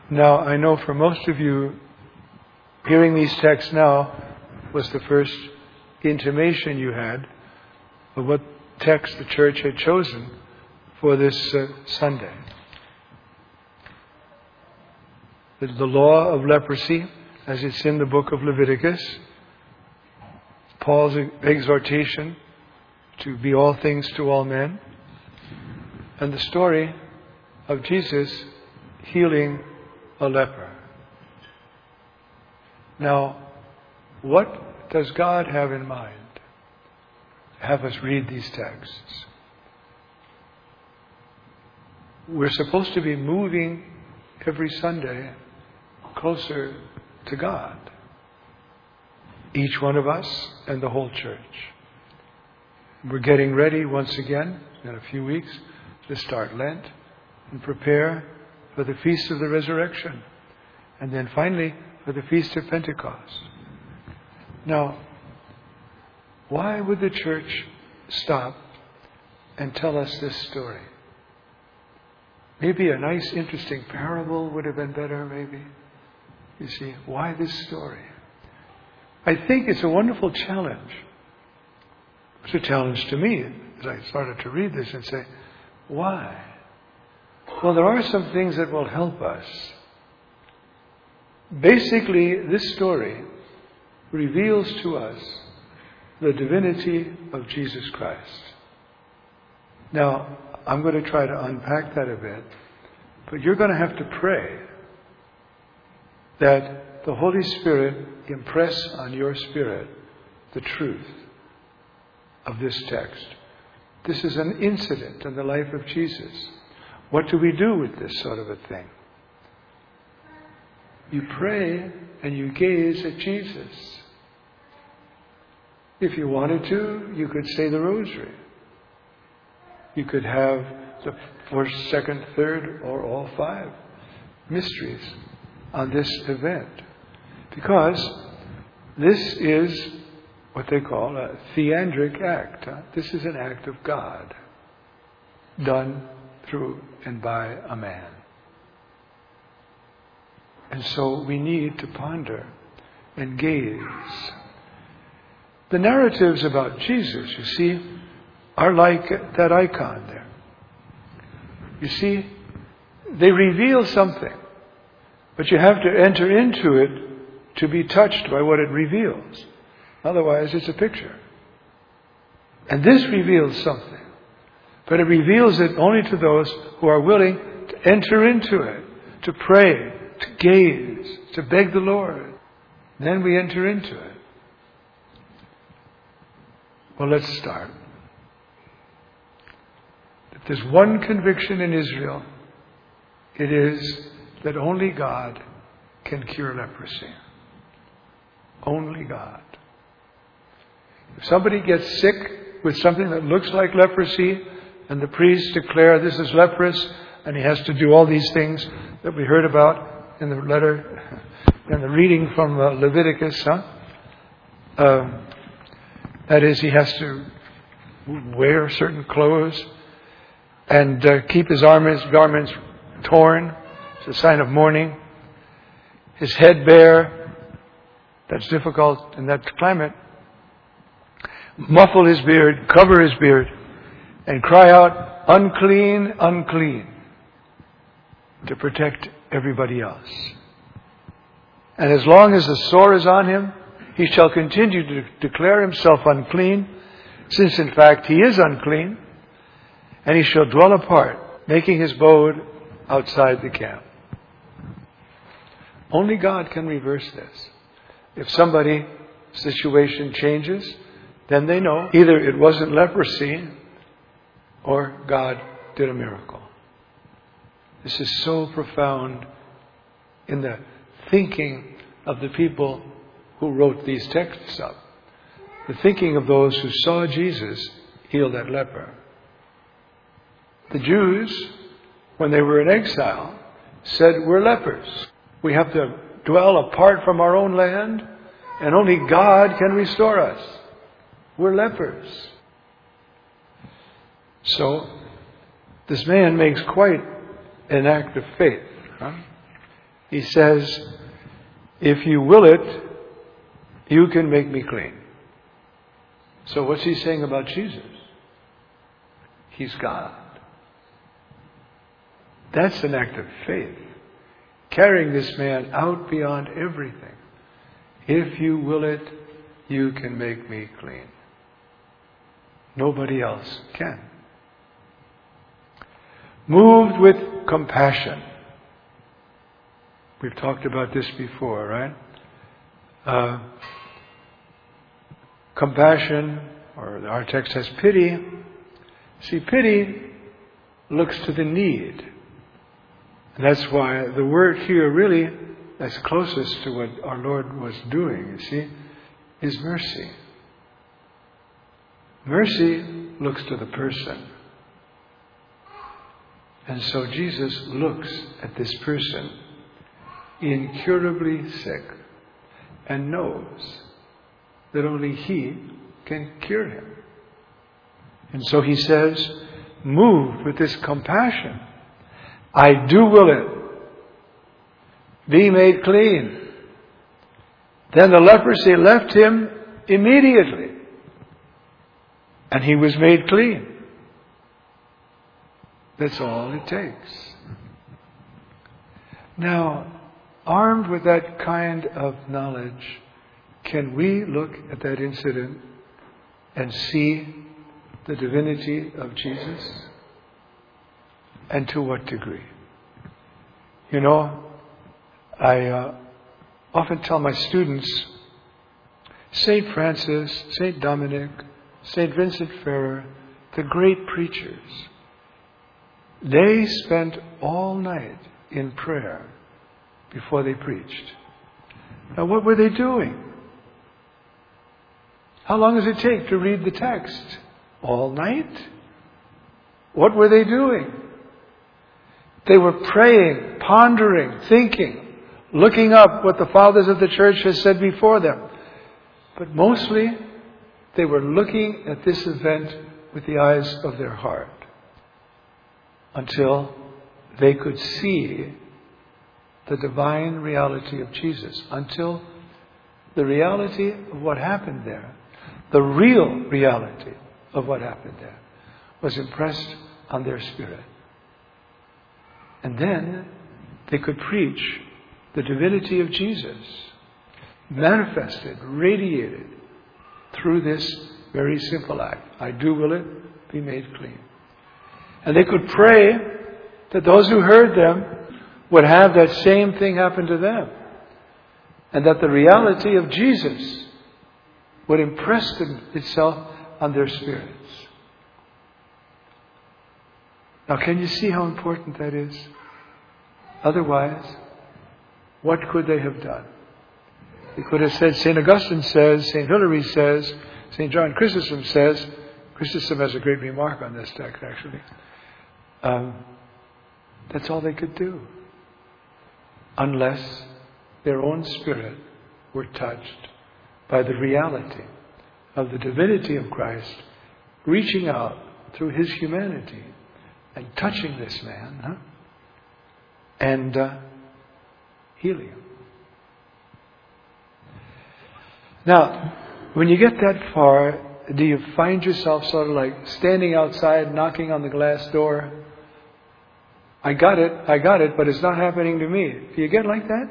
Now, I know for most of you, hearing these texts now was the first intimation you had of what text the church had chosen for this Sunday. The law of leprosy, as it's in the book of Leviticus, Paul's exhortation to be all things to all men, and the story of Jesus healing a leper. Now, what does God have in mind? Have us read these texts. We're supposed to be moving every Sunday closer to God. Each one of us and the whole church. We're getting ready once again in a few weeks to start Lent and prepare for the Feast of the Resurrection. And then finally for the Feast of Pentecost. Now, why would the church stop and tell us this story? Maybe a nice, interesting parable would have been better, maybe. You see, why this story? I think it's a wonderful challenge. It's a challenge to me as I started to read this and say, why? Well, there are some things that will help us. Basically, this story reveals to us the divinity of Jesus Christ. Now, I'm going to try to unpack that a bit, but you're going to have to pray that the Holy Spirit impress on your spirit the truth of this text. This is an incident in the life of Jesus. What do we do with this sort of a thing? You pray and you gaze at Jesus. If you wanted to, you could say the rosary. You could have the first, second, third, or all five mysteries on this event. Because this is what they call a theandric act. This is an act of God done through and by a man. And so we need to ponder and gaze. The narratives about Jesus, you see, are like that icon there. You see, they reveal something, but you have to enter into it to be touched by what it reveals. Otherwise, it's a picture. And this reveals something, but it reveals it only to those who are willing to enter into it, to pray, to gaze, to beg the Lord. Then we enter into it. Well, let's start. If there's one conviction in Israel, it is that only God can cure leprosy. Only God. If somebody gets sick with something that looks like leprosy, and the priests declare this is leprous, and he has to do all these things that we heard about in the letter, in the reading from Leviticus, that is, he has to wear certain clothes and keep his garments torn. It's a sign of mourning. His head bare. That's difficult in that climate. Muffle his beard, cover his beard, and cry out, unclean, unclean, to protect everybody else. And as long as the sore is on him, he shall continue to declare himself unclean, since in fact he is unclean, and he shall dwell apart, making his abode outside the camp. Only God can reverse this. If somebody's situation changes, then they know either it wasn't leprosy or God did a miracle. This is so profound in the thinking of the people who wrote these texts up. The thinking of those who saw Jesus heal that leper. The Jews, when they were in exile, said, we're lepers. We have to dwell apart from our own land, and only God can restore us. We're lepers. So, this man makes quite an act of faith. He says, if you will it, you can make me clean. So what's he saying about Jesus? He's God. That's an act of faith. Carrying this man out beyond everything. If you will it, you can make me clean. Nobody else can. Moved with compassion. We've talked about this before, right? Compassion, or our text says pity. See, pity looks to the need. And that's why the word here really, that's closest to what our Lord was doing, you see, is mercy. Mercy looks to the person. And so Jesus looks at this person, incurably sick, and knows that only He can cure him. And so He says, moved with this compassion, I do will it. Be made clean. Then the leprosy left him immediately. And he was made clean. That's all it takes. Now, armed with that kind of knowledge, can we look at that incident and see the divinity of Jesus? And to what degree? You know, I often tell my students, St. Francis, St. Dominic, St. Vincent Ferrer, the great preachers, they spent all night in prayer before they preached. Now, what were they doing? How long does it take to read the text? All night? What were they doing? They were praying, pondering, thinking, looking up what the fathers of the church has said before them. But mostly, they were looking at this event with the eyes of their heart until they could see the divine reality of Jesus, until the reality of what happened there, the real reality of what happened there, was impressed on their spirit. And then they could preach the divinity of Jesus, manifested, radiated through this very simple act. I do will it, be made clean. And they could pray that those who heard them would have that same thing happen to them. And that the reality of Jesus would impress itself on their spirits. Now, can you see how important that is? Otherwise, what could they have done? They could have said, St. Augustine says, St. Hilary says, St. John Chrysostom says. Chrysostom has a great remark on this text, actually. That's all they could do. Unless their own spirit were touched by the reality of the divinity of Christ reaching out through His humanity and touching this man, and healing him. Now, when you get that far, do you find yourself sort of like standing outside, knocking on the glass door? I got it, but it's not happening to me. Do you get like that?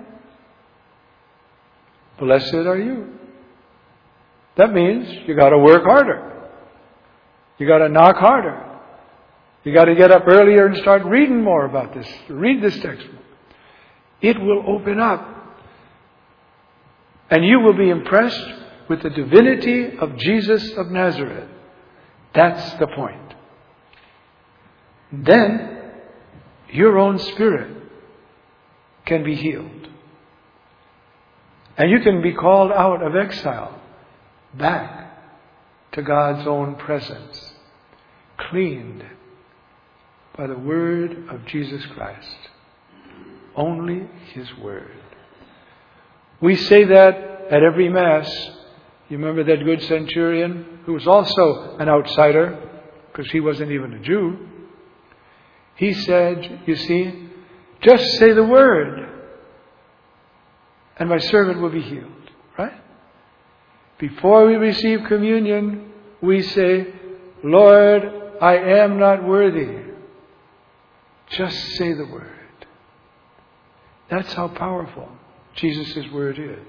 Blessed are you. That means you got to work harder. You got to knock harder. You got to get up earlier and start reading more about this. Read this textbook. It will open up. And you will be impressed with the divinity of Jesus of Nazareth. That's the point. Then, your own spirit can be healed. And you can be called out of exile back to God's own presence, cleaned by the word of Jesus Christ. Only His word. We say that at every Mass. You remember that good centurion who was also an outsider because he wasn't even a Jew. He said, you see, just say the word and my servant will be healed. Right? Before we receive communion, we say, Lord, I am not worthy. Just say the word. That's how powerful Jesus' word is.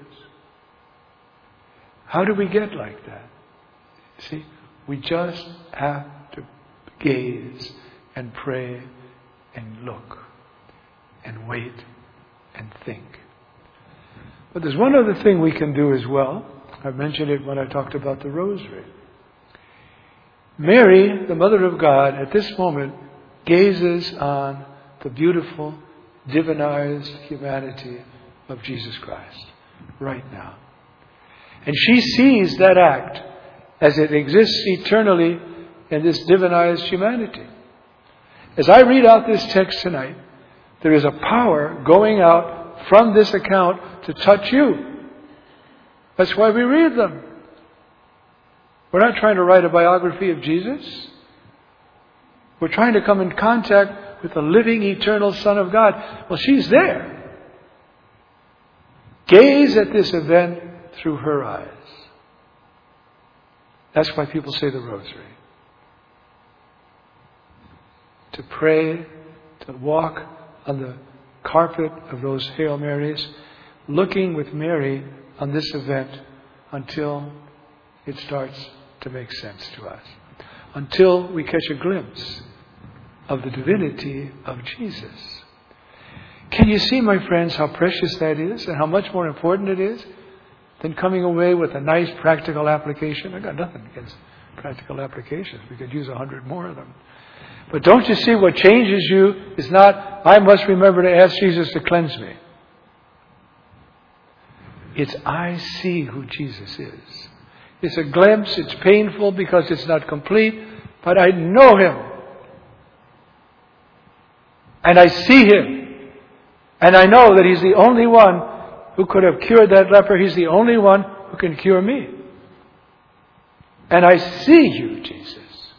How do we get like that? See, we just have to gaze and pray and look and wait and think. But there's one other thing we can do as well. I mentioned it when I talked about the rosary. Mary, the Mother of God, at this moment gazes on the beautiful, divinized humanity of Jesus Christ right now. And she sees that act as it exists eternally in this divinized humanity. As I read out this text tonight, there is a power going out from this account to touch you. That's why we read them. We're not trying to write a biography of Jesus. We're trying to come in contact with the living, eternal Son of God. Well, she's there. Gaze at this event through her eyes. That's why people say the rosary. To pray, to walk on the carpet of those Hail Marys, looking with Mary on this event until it starts to make sense to us. Until we catch a glimpse of the divinity of Jesus. Can you see, my friends, how precious that is and how much more important it is than coming away with a nice practical application? I've got nothing against practical applications. We could use 100 more of them. But don't you see, what changes you is not, I must remember to ask Jesus to cleanse me. It's, I see who Jesus is. It's a glimpse. It's painful because it's not complete. But I know Him. And I see Him. And I know that He's the only one who could have cured that leper. He's the only one who can cure me. And I see you, Jesus.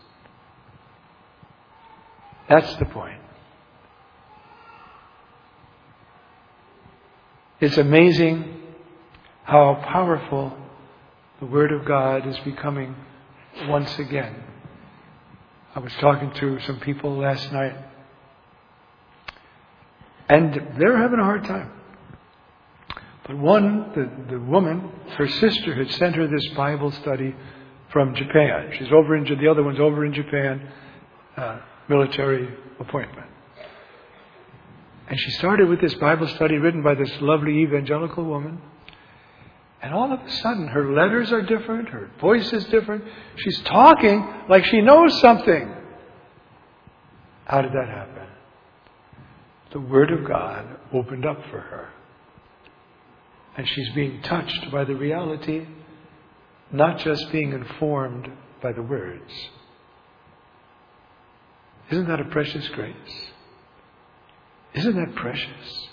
That's the point. It's amazing how powerful the Word of God is becoming once again. I was talking to some people last night, and they're having a hard time. But the woman, her sister had sent her this Bible study from Japan. She's over in, the other one's over in Japan, military appointment. And she started with this Bible study written by this lovely evangelical woman. And all of a sudden, her letters are different, her voice is different. She's talking like she knows something. How did that happen? The Word of God opened up for her. And she's being touched by the reality, not just being informed by the words. Isn't that a precious grace? Isn't that precious?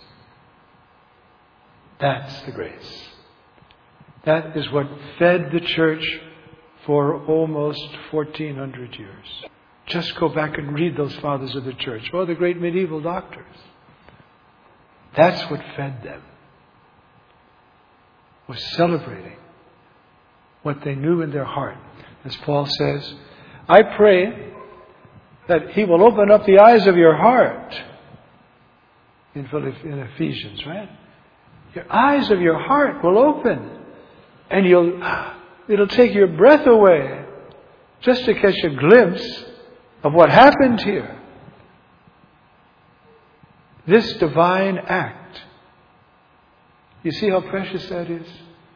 That's the grace. That is what fed the church for almost 1,400 years. Just go back and read those fathers of the church, or the great medieval doctors. That's what fed them. Was celebrating what they knew in their heart. As Paul says, I pray that He will open up the eyes of your heart. In Ephesians, right? Your eyes of your heart will open. And it'll take your breath away just to catch a glimpse of what happened here. This divine act. You see how precious that is?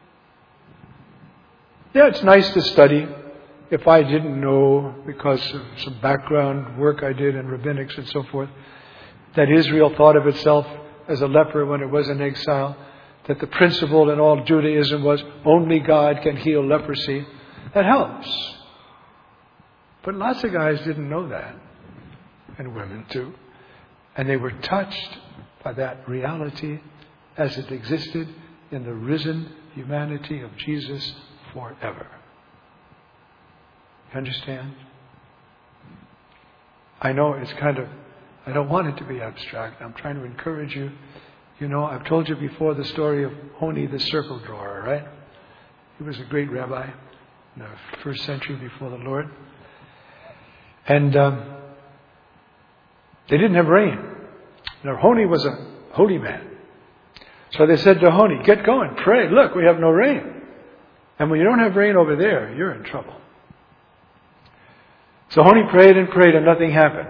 Yeah, it's nice to study. If I didn't know, because of some background work I did in rabbinics and so forth, that Israel thought of itself as a leper when it was in exile, that the principle in all Judaism was only God can heal leprosy, that helps. But lots of guys didn't know that, and women too. And they were touched by that reality as it existed in the risen humanity of Jesus forever. You understand? I know it's I don't want it to be abstract. I'm trying to encourage you You know, I've told you before the story of Honi the circle drawer, right? He was a great rabbi in the first century before the Lord. And they didn't have rain. Now, Honi was a holy man. So they said to Honi, get going, pray. Look, we have no rain. And when you don't have rain over there, you're in trouble. So Honi prayed and prayed and nothing happened.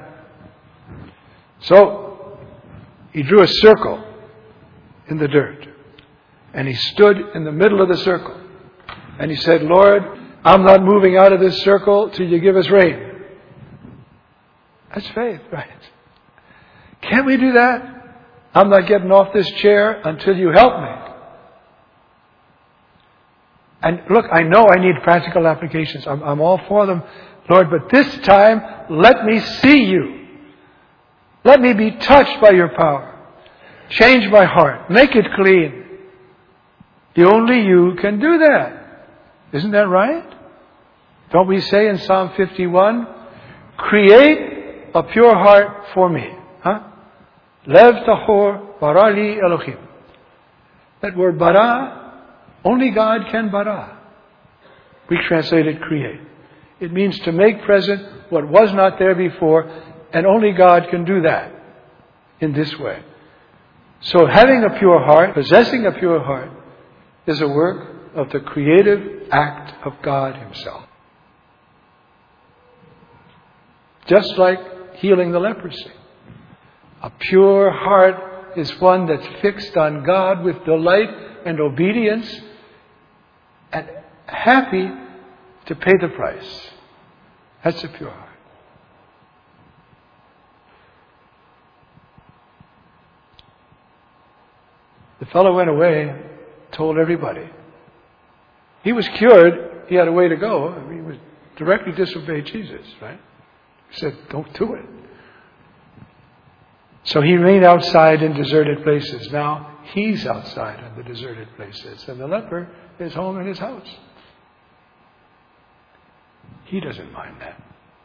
So he drew a circle in the dirt. And he stood in the middle of the circle. And he said, Lord, I'm not moving out of this circle till you give us rain. That's faith, right? Can't we do that? I'm not getting off this chair until you help me. And look, I know I need practical applications. I'm all for them, Lord, but this time, let me see you. Let me be touched by your power. Change my heart. Make it clean. Only you can do that. Isn't that right? Don't we say in Psalm 51, create a pure heart for me. Huh? Lev tahor bara li Elohim. That word bara, only God can bara. We translate it create. It means to make present what was not there before, and only God can do that in this way. So having a pure heart, possessing a pure heart, is a work of the creative act of God Himself. Just like healing the leprosy. A pure heart is one that's fixed on God with delight and obedience and happy to pay the price. That's a pure heart. The fellow went away, told everybody. He was cured. He had a way to go. He was directly disobeyed Jesus, right? He said, don't do it. So he remained outside in deserted places. Now he's outside in the deserted places. And the leper is home in his house. He doesn't mind that.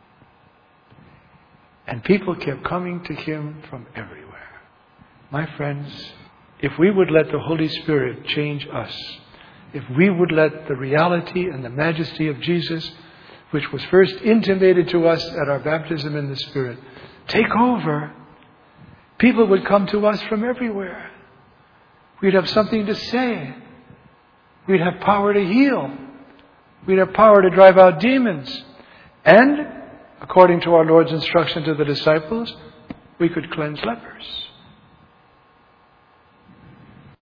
And people kept coming to him from everywhere. My friends, if we would let the Holy Spirit change us, if we would let the reality and the majesty of Jesus, which was first intimated to us at our baptism in the Spirit, take over, people would come to us from everywhere. We'd have something to say. We'd have power to heal. We'd have power to drive out demons. And, according to our Lord's instruction to the disciples, we could cleanse lepers.